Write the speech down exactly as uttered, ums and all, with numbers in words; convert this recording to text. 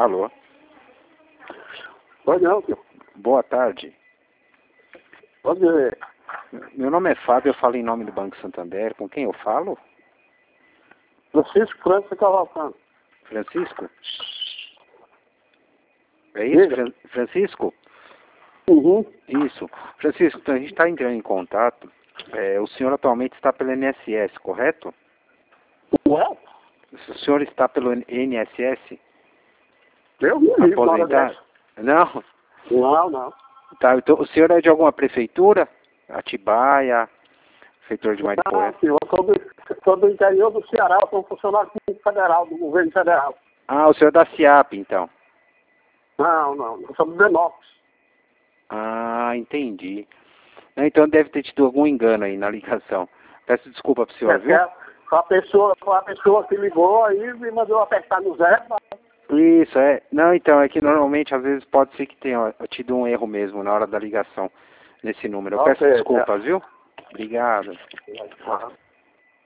Alô? Pois não, senhor. Boa tarde. Pode dizer. Meu nome é Fábio, eu falo em nome do Banco Santander. Com quem eu falo? Francisco França Cavalcante. Francisco? É isso, Diga. Fran- Francisco? Uhum. Isso. Francisco, então a gente está entrando em contato. É, o senhor atualmente está pelo I N S S, correto? Ué? O senhor está pelo I N S S? Eu me livro na hora Aposentado? dessa. Não? Não, não. Tá, então, o senhor é de alguma prefeitura? Atibaia, Prefeitura de Não, Mariporã? senhor. Eu sou do, sou do interior do Ceará. Eu sou funcionário público federal, do governo federal. Ah, o senhor é da SIAP, então. Não, não. Eu sou do Denox. Ah, entendi. Não, então deve ter tido algum engano aí na ligação. Peço desculpa pro senhor, É, viu? foi a pessoa, foi a pessoa que ligou aí me mandou apertar no zero. Isso, é. Não, então, é que normalmente, às vezes, pode ser que tenha tido um erro mesmo na hora da ligação nesse número. Eu peço Ok, desculpas, viu? Obrigado. é.